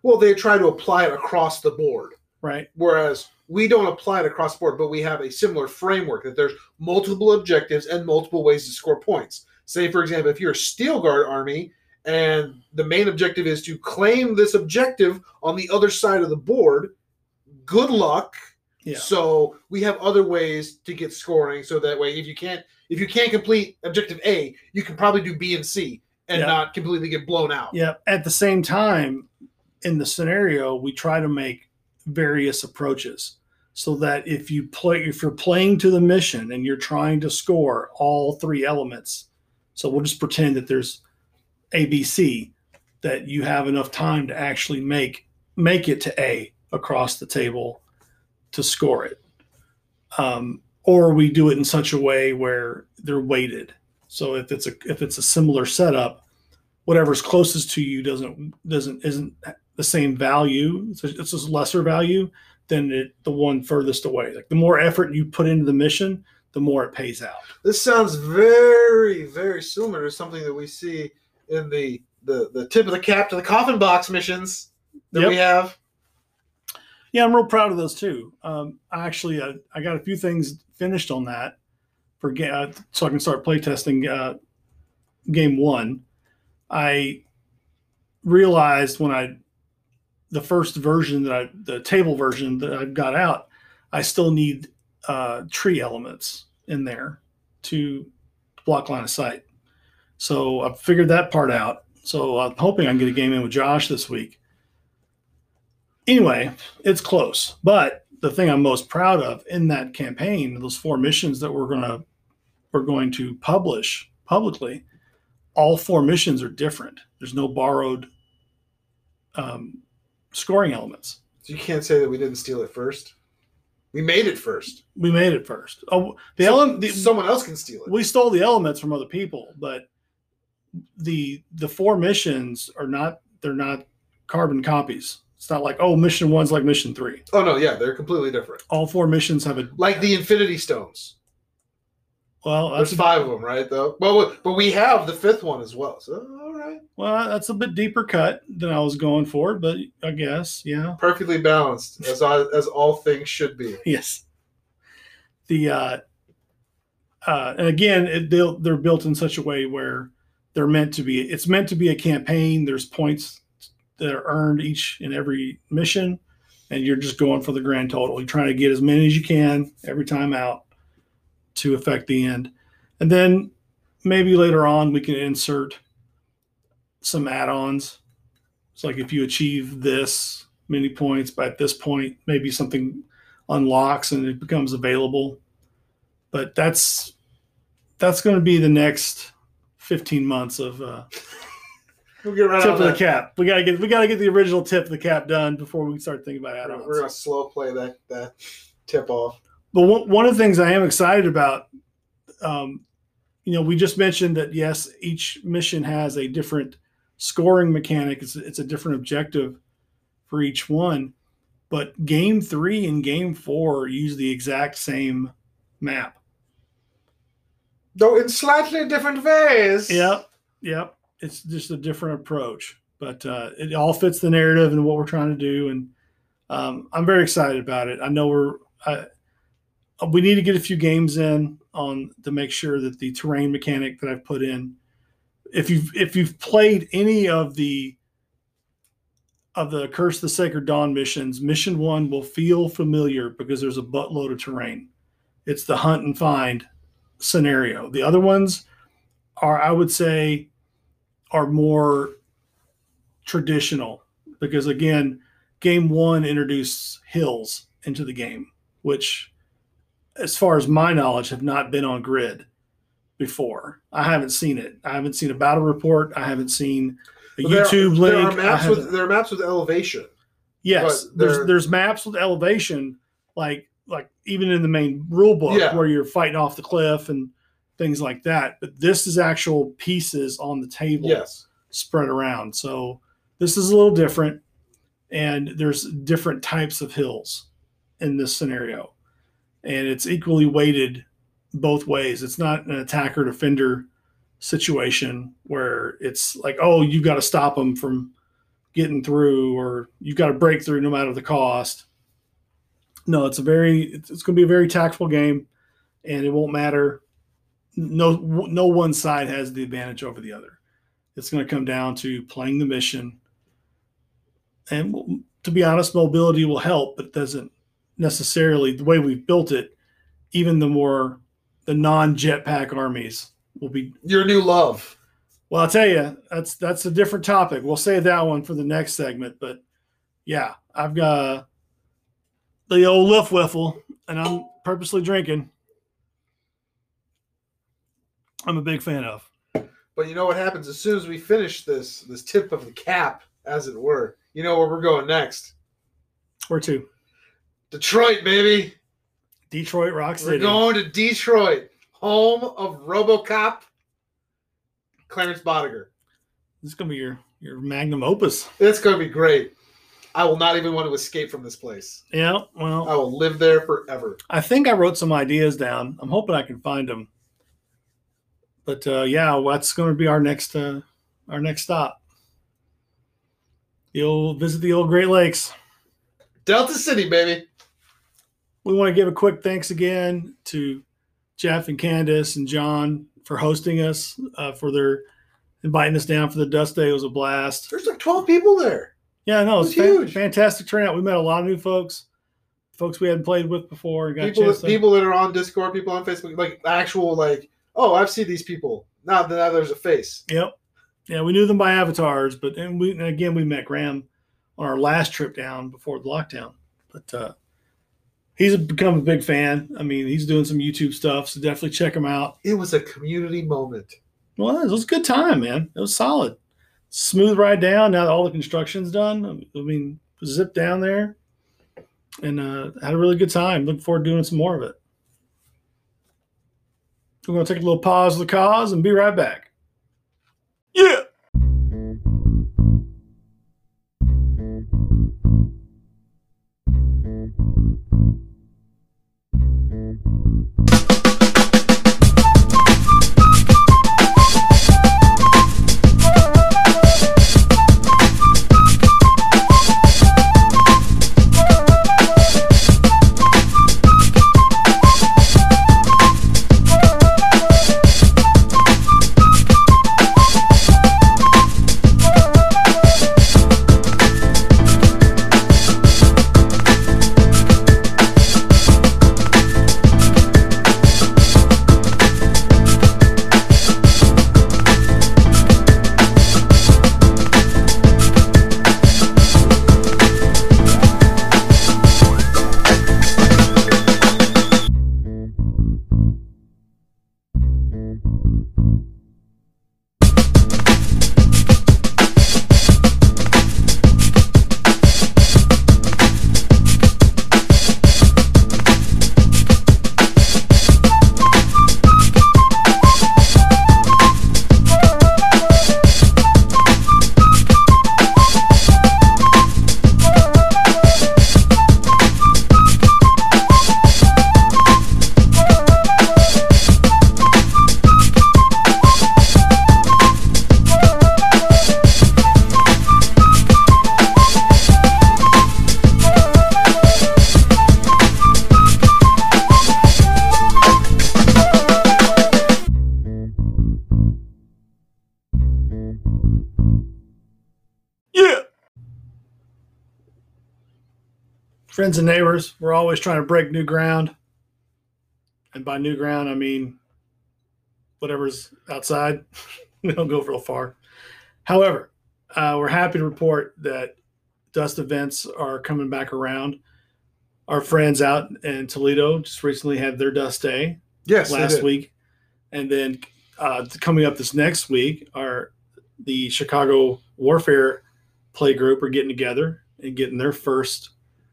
Well, they try to apply it across the board. Right. Whereas we don't apply it across the board, but we have a similar framework that there's multiple objectives and multiple ways to score points. Say, for example, if you're a Steel Guard army and the main objective is to claim this objective on the other side of the board, good luck. Yeah. So we have other ways to get scoring. So that way, if you can't if you can't complete objective A, you can probably do B and C and yeah. not completely get blown out. Yeah. At the same time, in the scenario, we try to make various approaches so that if you play, if you're playing to the mission and you're trying to score all three elements, so we'll just pretend that there's A, B, C, that you have enough time to actually make make it to A across the table to score it. Um, or we do it in such a way where they're weighted. So if it's a if it's a similar setup, whatever's closest to you doesn't doesn't isn't the same value. It's a, it's a lesser value than it, the one furthest away. Like the more effort you put into the mission, the more it pays out. This sounds very, very similar to something that we see in the the, the tip of the cap to the coffin box missions that Yep. we have. Yeah, I'm real proud of those too. Um, I actually, uh, I got a few things finished on that for ga- uh, so I can start playtesting uh, game one. I realized when I, the first version that I, the table version that I got out, I still need uh, tree elements in there to block line of sight. So I figured that part out. So I'm hoping I can get a game in with Josh this week. Anyway, it's close. But the thing I'm most proud of in that campaign, those four missions that we're gonna we're going to publish publicly, all four missions are different. There's no borrowed um, scoring elements. So you can't say that we didn't steal it first. We made it first. We made it first. Oh, the So- element. The, Someone else can steal it. we stole the elements from other people, but the the four missions are not. They're not carbon copies. It's not like, oh, mission one's like mission three. Oh no, yeah, they're completely different. All four missions have a Like the Infinity Stones. well. There's That's a, five of them, right? Though, well, but we have the fifth one as well. So all right, well, that's a bit deeper cut than I was going for, but I guess, yeah, perfectly balanced as all, as all things should be. yes. The uh, uh, and again, it, they'll, they're built in such a way where they're meant to be. It's meant to be a campaign. There's points that are earned each and every mission, and you're just going for the grand total. You're trying to get as many as you can every time out to affect the end. And then maybe later on we can insert some add-ons. It's like if you achieve this many points, but at this point, maybe something unlocks and it becomes available. But that's that's going to be the next fifteen months of uh, We'll get right tip on of the that. cap. We gotta get we gotta get the original tip of the cap done before we start thinking about add-ons. We're gonna slow play that that tip off. But one, one of the things I am excited about, um, you know, we just mentioned that yes, each mission has a different scoring mechanic. It's it's a different objective for each one. But game three and game four use the exact same map. Though in slightly different ways. Yep, yep. It's just a different approach, but uh, it all fits the narrative and what we're trying to do. And um, I'm very excited about it. I know we're I, we need to get a few games in on to make sure that the terrain mechanic that I've put in. If you've if you've played any of the of the Curse of the Sacred Dawn missions, mission one will feel familiar because there's a buttload of terrain. It's the hunt and find scenario. The other ones are, I would say, are more traditional because, again, game one introduced hills into the game, which, as far as my knowledge, have not been on grid before. I haven't seen it. I haven't seen a battle report. I haven't seen a Well, there- YouTube there link. Are maps I with, haven't- there are maps with elevation. yes, but they're- there's there's maps with elevation, like like even in the main rule book Yeah. where you're fighting off the cliff and things like that. But this is actual pieces on the table. Yes. Spread around. So this is a little different, and there's different types of hills in this scenario, and it's equally weighted both ways. It's not an attacker defender situation where it's like, oh, you got to stop them from getting through, or you've got to break through no matter the cost. No, it's a very it's, it's going to be a very tactful game, and it won't matter. No, no one side has the advantage over the other. It's going to come down to playing the mission. And to be honest, mobility will help, but it doesn't necessarily, the way we've built it, even the more, the non-jetpack armies will be. Your new love. Well, I'll tell you, that's that's a different topic. We'll save that one for the next segment. But yeah, I've got the old Luftwaffe, and I'm purposely drinking. I'm a big fan of. But you know what happens as soon as we finish this this tip of the cap, as it were. You know where we're going next. Where to? Detroit, baby. Detroit Rock City. We're going to Detroit, home of RoboCop. Clarence Bodiger. This is going to be your, your magnum opus. It's going to be great. I will not even want to escape from this place. Yeah, well. I will live there forever. I think I wrote some ideas down. I'm hoping I can find them. But uh, yeah, that's going to be our next uh, our next stop. The old visit the old Great Lakes. Delta City, baby. We want to give a quick thanks again to Jeff and Candace and John for hosting us, uh, for their inviting us down for the Dust Day. It was a blast. There's like twelve people there. Yeah, no, it was, it was fan- huge. Fantastic turnout. We met a lot of new folks, folks we hadn't played with before. And got People, a chance that, to- people that are on Discord, people on Facebook, like actual, like, oh, I've seen these people. Now, now there's a face. Yep. Yeah, we knew them by avatars, but and we and again we met Graham on our last trip down before the lockdown. But uh, he's become a big fan. I mean, he's doing some YouTube stuff, so definitely check him out. It was a community moment. Well, it was a good time, man. It was solid. Smooth ride down. Now that all the construction's done, I mean, zipped down there and uh, had a really good time. Looking forward to doing some more of it. We're going to take a little pause for the cause and be right back. Yeah. Friends and neighbors, we're always trying to break new ground. And by new ground, I mean whatever's outside. We don't go real far. However, uh, we're happy to report that dust events are coming back around. Our friends out in Toledo just recently had their dust day Yes, they last did. week. And then uh, coming up this next week, are the Chicago Warfare play group are getting together and getting their first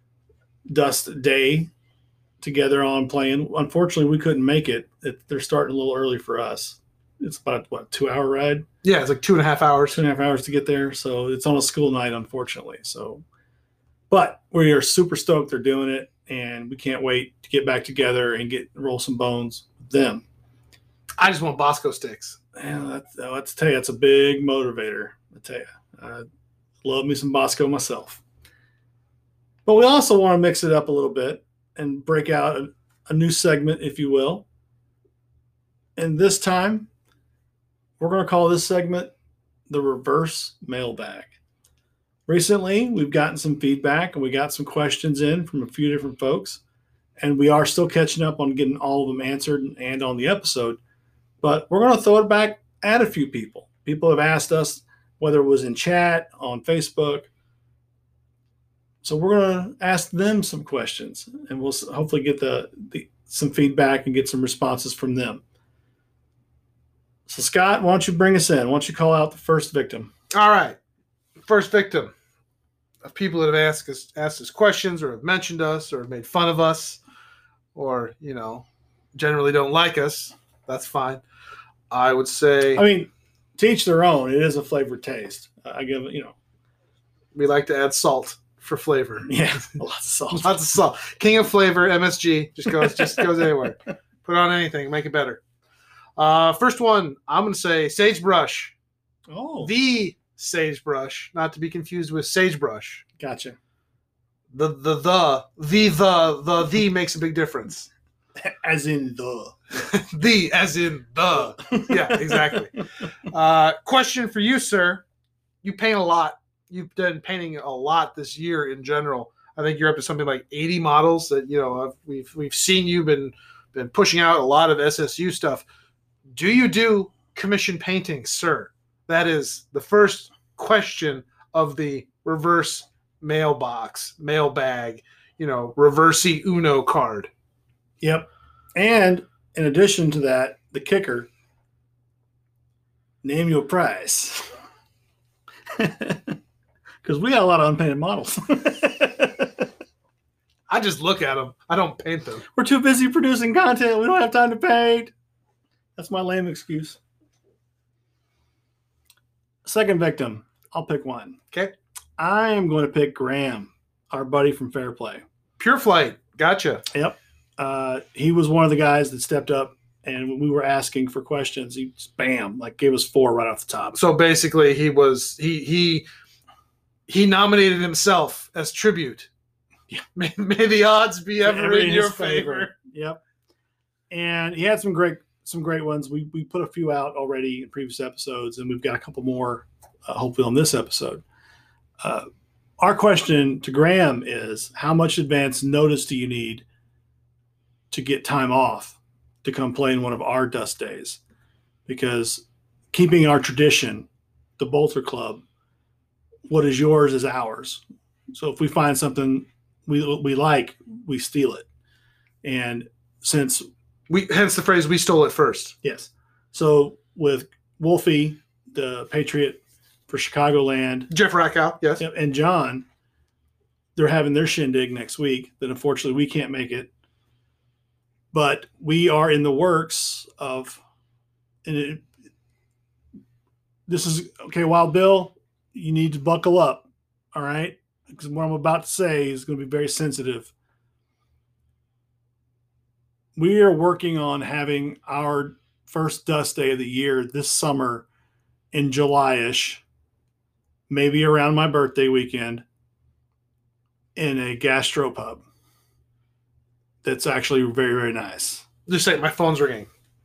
dust day together on playing. Unfortunately, we couldn't make it. it. They're starting a little early for us. It's about, what, two-hour ride? Yeah, it's like two and a half hours. Two and a half hours to get there. So it's on a school night, unfortunately. So, but we are super stoked they're doing it, and we can't wait to get back together and get roll some bones with them. I just want Bosco sticks. Man, that's, that's tell you, that's a big motivator. I tell you, uh, Love me some Bosco myself. But we also want to mix it up a little bit and break out a, a new segment, if you will. And this time, we're going to call this segment the Reverse Mailbag. Recently, we've gotten some feedback and we got some questions in from a few different folks. And we are still catching up on getting all of them answered and on the episode. But we're going to throw it back at a few people. People have asked us, whether it was in chat, on Facebook. So we're going to ask them some questions, and we'll hopefully get the, the some feedback and get some responses from them. So, Scott, why don't you bring us in? Why don't you call out the first victim? All right. First victim of people that have asked us, asked us questions or have mentioned us or have made fun of us or, you know, generally don't like us. That's fine. I would say... I mean... To each their own. It is a flavored taste. I give it, you know. We like to add salt for flavor. Yeah, lots of salt. Lots of salt. King of flavor, M S G, just goes just goes anywhere. Put on anything, make it better. Uh, first one, I'm gonna say sagebrush. Oh, the sagebrush, not to be confused with sagebrush. Gotcha. The the the the the the the makes a big difference. As in the. The, as in the. Yeah, exactly. Uh, question for you, sir. You paint a lot. You've done painting a lot this year in general. I think you're up to something like eighty models that, you know, I've, we've we've seen you been been pushing out a lot of S S U stuff. Do you do commission painting, sir? That is the first question of the reverse mailbox, mailbag, you know, reversey Uno card. Yep. And in addition to that, the kicker, name your price. Because we got a lot of unpainted models. I just look at them. I don't paint them. We're too busy producing content. We don't have time to paint. That's my lame excuse. Second victim. I'll pick one. Okay. I am going to pick Graham, our buddy from Fair Play. Pure Flight. Gotcha. Yep. Uh, he was one of the guys that stepped up, and when we were asking for questions, he just, bam, like gave us four right off the top. So basically, he was he he he nominated himself as tribute. Yeah. May, may the odds be ever, ever in, in your favor. favor. Yep. And he had some great some great ones. We we put a few out already in previous episodes, and we've got a couple more uh, hopefully on this episode. Uh, our question to Graham is: how much advance notice do you need to get time off to come play in one of our dust days? Because keeping our tradition, the Bolter Club, what is yours is ours. So if we find something we we like, we steal it. And since we, hence the phrase, we stole it first. Yes. So with Wolfie, the Patriot for Chicagoland, Jeff Rackow, yes, and John, they're having their shindig next week. That unfortunately we can't make it. But we are in the works of, and it, this is, okay, Wild Bill, you need to buckle up, all right? Because what I'm about to say is going to be very sensitive. We are working on having our first dust day of the year this summer in July-ish, maybe around my birthday weekend, in a gastropub. That's actually very, very nice. Just say, my phone's ringing.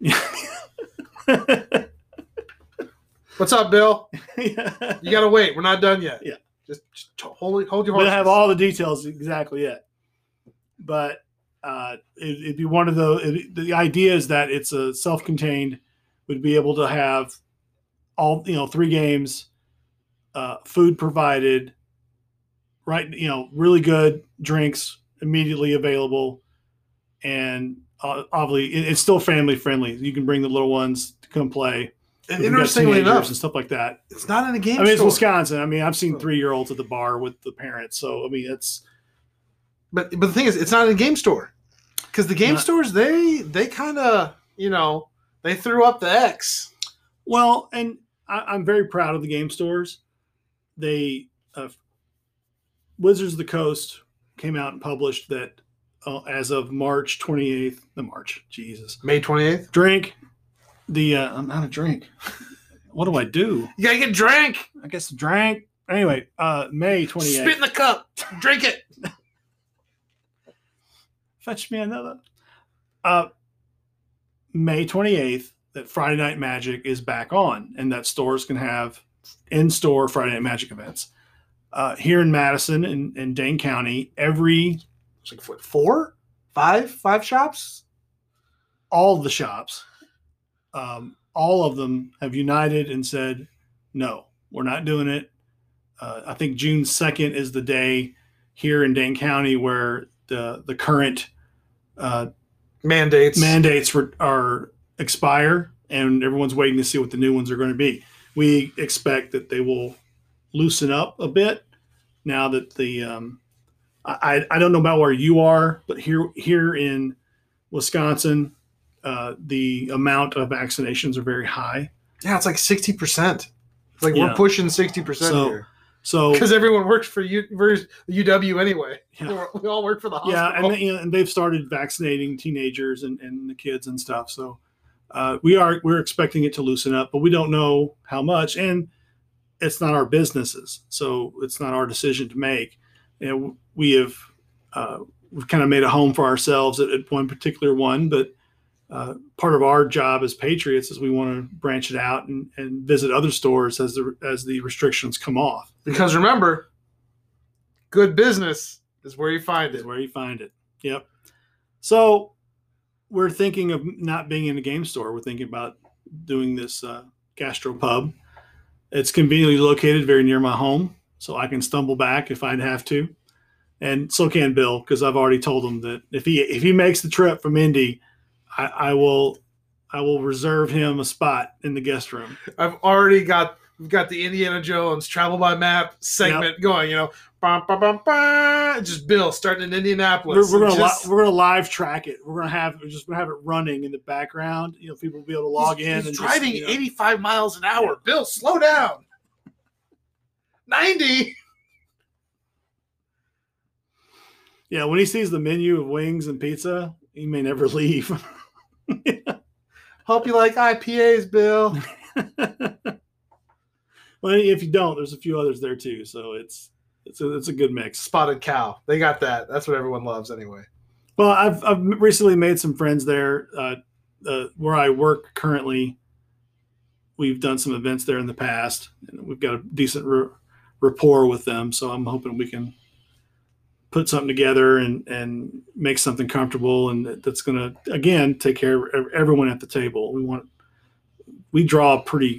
What's up, Bill? Yeah. You got to wait. We're not done yet. Yeah. Just, just hold, hold your horses. We don't have all the details exactly yet. But uh, it, it'd be one of the, it, the idea is that it's a self-contained, would be able to have all, you know, three games, uh, food provided, right? You know, really good drinks immediately available. And uh, obviously, it, it's still family friendly. You can bring the little ones to come play. And interestingly enough, and stuff like that. It's not in a game I mean, store. It's Wisconsin. I mean, I've seen three-year-olds at the bar with the parents. So, I mean, it's. But but the thing is, it's not in a game store. Because the game not, stores, they they kind of, you know, they threw up the X. Well, and I, I'm very proud of the game stores. They, uh, Wizards of the Coast came out and published that uh, as of March twenty-eighth, the March, Jesus. May twenty-eighth? Drink. The, uh, I'm out of drink. What do I do? You got to get drank. I guess drink. Anyway, uh, May twenty-eighth. Spit in the cup. Drink it. Fetch me another. Uh, May twenty-eighth, that Friday Night Magic is back on, and that stores can have in-store Friday Night Magic events. Uh, here in Madison and in, in Dane County, every It's like what, four, five, five shops. all of the shops, um, all of them have united and said, no, we're not doing it. Uh, I think June second is the day here in Dane County where the the current uh, Mandates. mandates re- are expire, and everyone's waiting to see what the new ones are going to be. We expect that they will loosen up a bit now that the um, I I don't know about where you are, but here here in Wisconsin, uh, the amount of vaccinations are very high. Yeah, it's like sixty percent. It's like Yeah. we're pushing sixty percent So- here. So Because everyone works for U, for U W anyway. Yeah. We all work for the hospital. yeah, and, they, you know, and they've started vaccinating teenagers and, and the kids and stuff. So uh, we are we're expecting it to loosen up, but we don't know how much, and it's not our businesses, so it's not our decision to make. You know, we have uh, we've kind of made a home for ourselves at, at one particular one, but uh, part of our job as patriots is we want to branch it out and, and visit other stores as the as the restrictions come off. Because remember, good business is where you find Is it. where you find it. Yep. So we're thinking of not being in a game store. We're thinking about doing this uh, gastropub. It's conveniently located very near my home, so I can stumble back if I'd have to, and so can Bill, because I've already told him that if he if he makes the trip from Indy, I, I will I will reserve him a spot in the guest room. I've already got we've got the Indiana Jones travel by map segment going. You know, bum, bum, bum, bum, just Bill starting in Indianapolis. We're, we're and gonna just- li- we're gonna live track it. We're gonna have we're just gonna have it running in the background. You know, people will be able to log he's, in. He's and driving just, you know, eighty-five miles an hour. Bill, slow down. ninety. Yeah, when he sees the menu of wings and pizza, he may never leave. Hope you like I P As, Bill. Well, if you don't, there's a few others there too. So it's it's a, it's a good mix. Spotted cow. They got that. That's what everyone loves anyway. Well, I've I've recently made some friends there. Uh, uh, where I work currently, we've done some events there in the past, and we've got a decent r- rapport with them. So I'm hoping we can put something together and and make something comfortable, and that- that's going to again take care of everyone at the table. We want we draw a pretty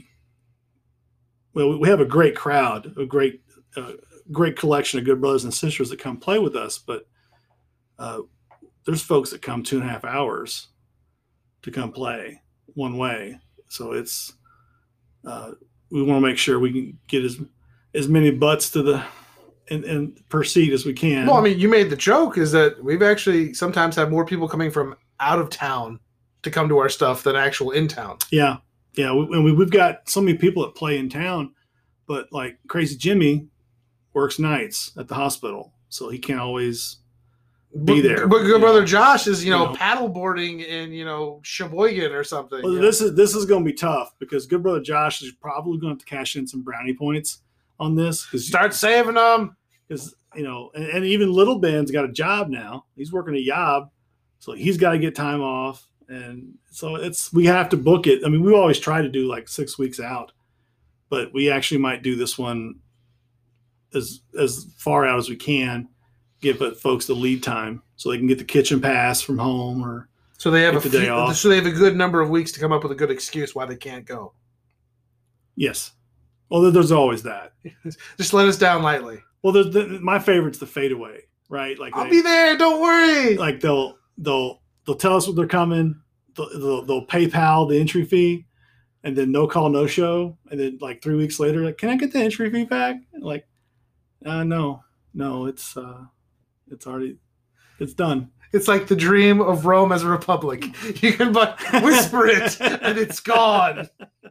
well. We have a great crowd, a great uh, great collection of good brothers and sisters that come play with us, but uh, there's folks that come two and a half hours to come play one way. So it's uh, we want to make sure we can get as as many butts to the and, and per seat as we can. Well, I mean, you made the joke is that we've actually sometimes had more people coming from out of town to come to our stuff than actual in town. yeah, yeah, we, and we, we've got so many people that play in town, but like Crazy Jimmy works nights at the hospital, so he can't always be But- there. But good Yeah. brother Josh is, you know, You know. paddle boarding in, you know, Sheboygan or something. Well, you this is this is going to be tough because good brother Josh is probably going to have to cash in some brownie points on this know. because Start saving them. because you know, and, and even Little Ben's got a job now. He's working a job, so he's got to get time off, and so it's we have to book it. I mean, we always try to do like six weeks out, but we actually might do this one as as far out as we can, give it folks the lead time so they can get the kitchen pass from home or So they have a Get the day few, off. so they have a good number of weeks to come up with a good excuse why they can't go. yes. Well, there's always that. Just let us down lightly. Well, there's the, my favorite's the fadeaway, right? Like I'll they- be there. Don't worry. like they'll they'll they'll tell us when they're coming. They'll, they'll, they'll PayPal the entry fee, and then no call, no show. And then like three weeks later, like, can I get the entry fee back? Like, uh, no, no, it's uh, it's already it's done. It's like the dream of Rome as a republic. You can but whisper it and it's gone.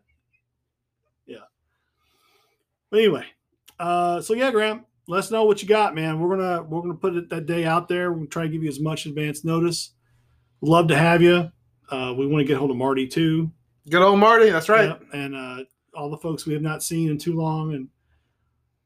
But anyway, uh, so yeah, Graham, let us know what you got, man. We're gonna we're gonna put it that day out there. We're gonna try to give you as much advance notice. Love to have you. Uh, we want to get hold of Marty too. Good old Marty. That's right. Yep, and uh, all the folks we have not seen in too long, and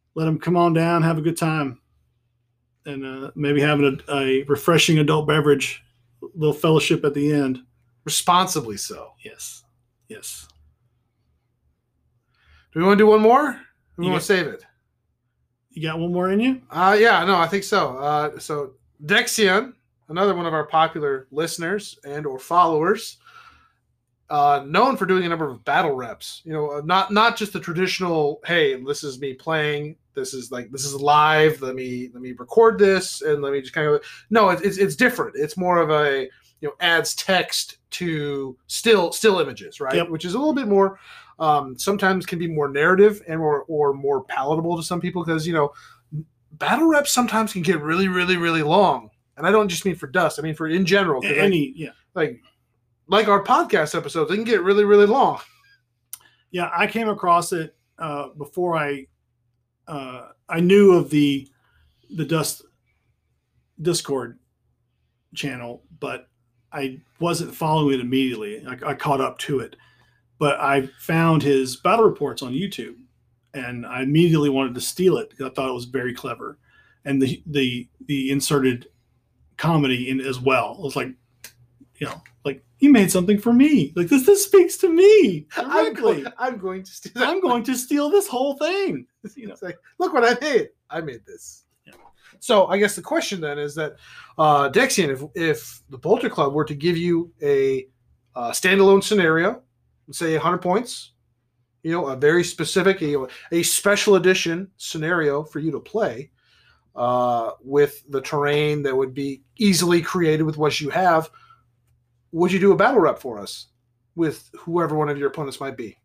let them come on down, have a good time, and uh, maybe having a, a refreshing adult beverage, little fellowship at the end. Responsibly so. Yes. Yes. Do we want to do one more? Or we You want got- to save it? You got one more in you? Uh, yeah, no, I think so. Uh, so Dexion, another one of our popular listeners and or followers, uh, known for doing a number of battle reps. You know, not not just the traditional. Hey, this is me playing. This is like this is live. Let me let me record this and let me just kind of. No, it's it's, it's different. It's more of a you know adds text to still still images, right? Yep. Which is a little bit more. Um, sometimes can be more narrative and or or more palatable to some people because you know battle reps sometimes can get really really really long. And I don't just mean for Dust. I mean for in general. 'cause Any, like, yeah. like like our podcast episodes, they can get really really long. Yeah, I came across it uh, before I uh, I knew of the the Dust Discord channel, but I wasn't following it immediately. I, I caught up to it, but I found his battle reports on YouTube, and I immediately wanted to steal it because I thought it was very clever, and the the the inserted comedy in as well. It was like, you know, like he made something for me. Like this, this speaks to me I'm, directly. go- I'm going to steal. I'm going to steal this whole thing. You know, It's like, look what I made. I made this. Yeah. So I guess the question then is that uh, Dexion, if if the Bolter Club were to give you a uh, standalone scenario, say one hundred points, you know, a very specific, you know, a special edition scenario for you to play uh, with the terrain that would be easily created with what you have, would you do a battle rep for us with whoever one of your opponents might be?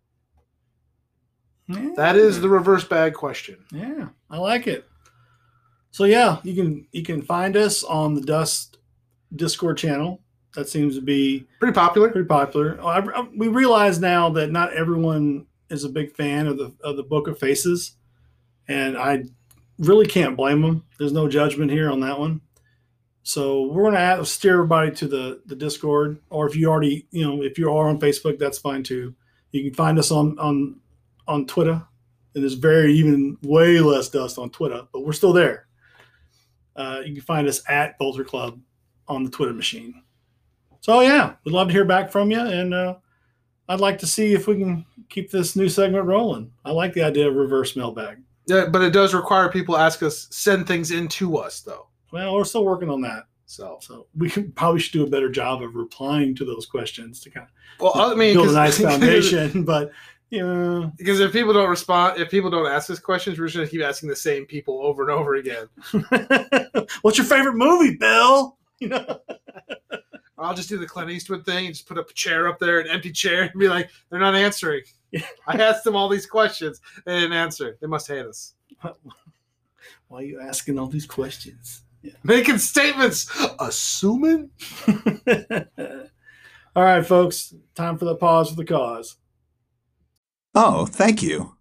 yeah. That is the reverse bag question. Yeah, I like it. So yeah, you can you can find us on the Dust Discord channel. That seems to be Pretty popular. pretty popular. I, I, we realize now that not everyone is a big fan of the of the Book of Faces, and I really can't blame them. There's no judgment here on that one. So we're going to steer everybody to the the Discord, or if you already you know if you are on Facebook, that's fine too. You can find us on on on Twitter, and there's very even way less Dust on Twitter, but we're still there. Uh, you can find us at Bolter Club on the Twitter machine. So yeah, we'd love to hear back from you, and uh, I'd like to see if we can keep this new segment rolling. I like the idea of reverse mailbag. Yeah, but it does require people to ask us, send things in to us, though. Well, we're still working on that, So, so we can, probably should do a better job of replying to those questions to kind of well, I mean, build a 'cause- nice foundation. But you know, Because if people don't respond, if people don't ask us questions, we're just going to keep asking the same people over and over again. what's your favorite movie, Bill? You know, I'll just do the Clint Eastwood thing and just put up a chair up there, an empty chair, and be like, they're not answering. Yeah. I asked them all these questions. They didn't answer. They must hate us. why are you asking all these questions? Yeah. Making statements, assuming. All right, folks, time for the pause for the cause. Oh, thank you.